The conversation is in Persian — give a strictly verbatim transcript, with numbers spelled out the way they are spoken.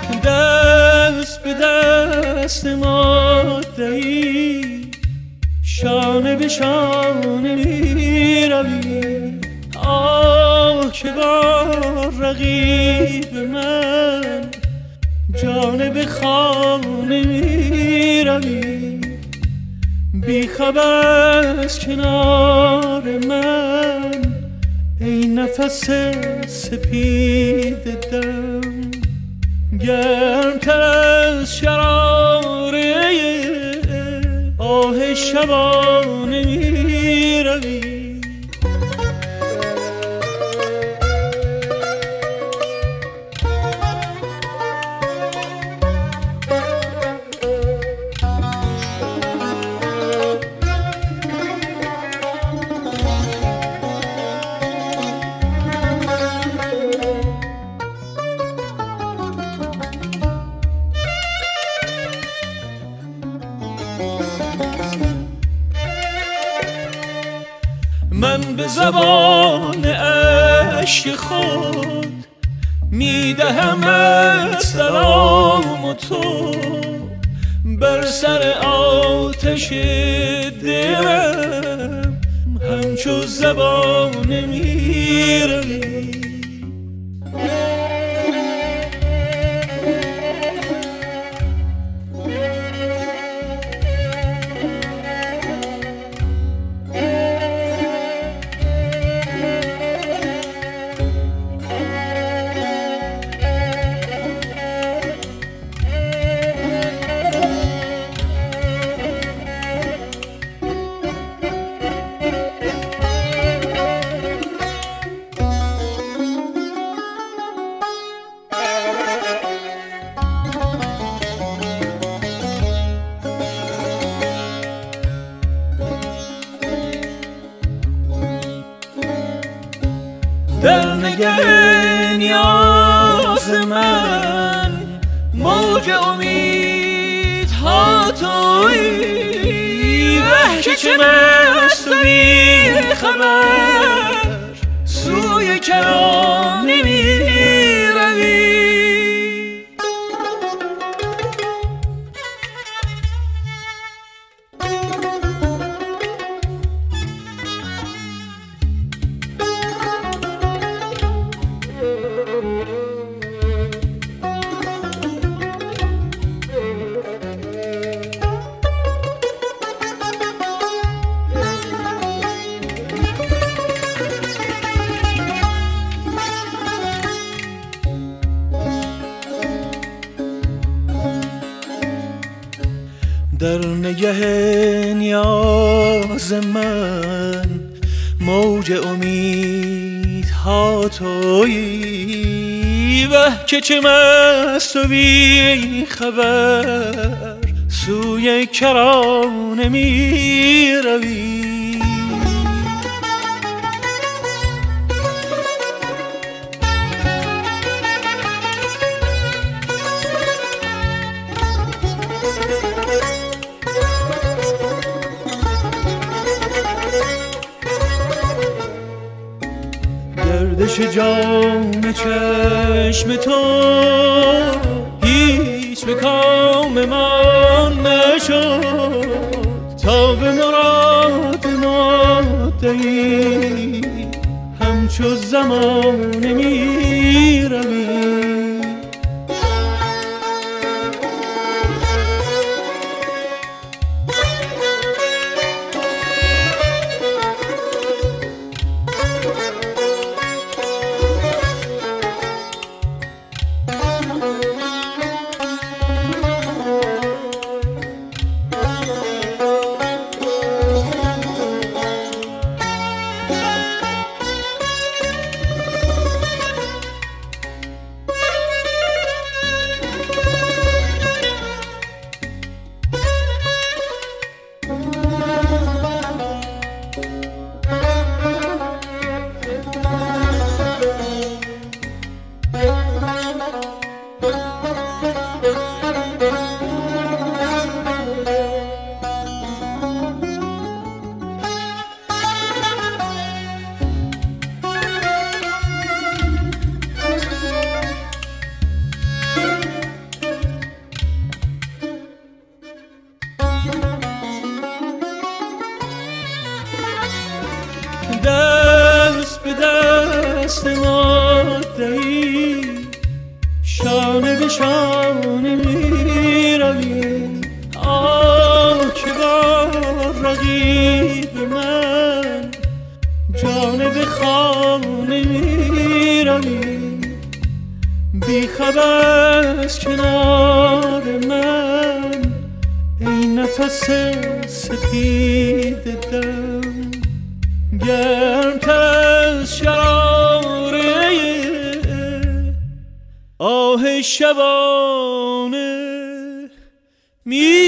دست به دست ما دهی، شانه به شانه می روی. آه که با رقیب من جانب خانه می روی. بی خبر از کنار من ای نفس سپید دم، گرمتر از شراره آه شبانه می روی. من به زبان عشق خود میدهم سلام و تو بر سر آتش دلم همچو زبانه میروی. در نگه نیاز من موج امیدها تویی، وه که چه مست و بی خبر سوی کرانه می روی. در نگه نیاز من موج امیدها تویی، وه که چه مست و بی خبر سوی کرانه می روی. گردش جام چشم تو هیچ به کام ما نشد، تا به مراد ما دهی همچو زمانه می روی. شانه می روی آه که با رقیب من جانب خانه می روی بی خبر از کنار من ای نفس سپید دم گرمتر از شراره آه شبانه می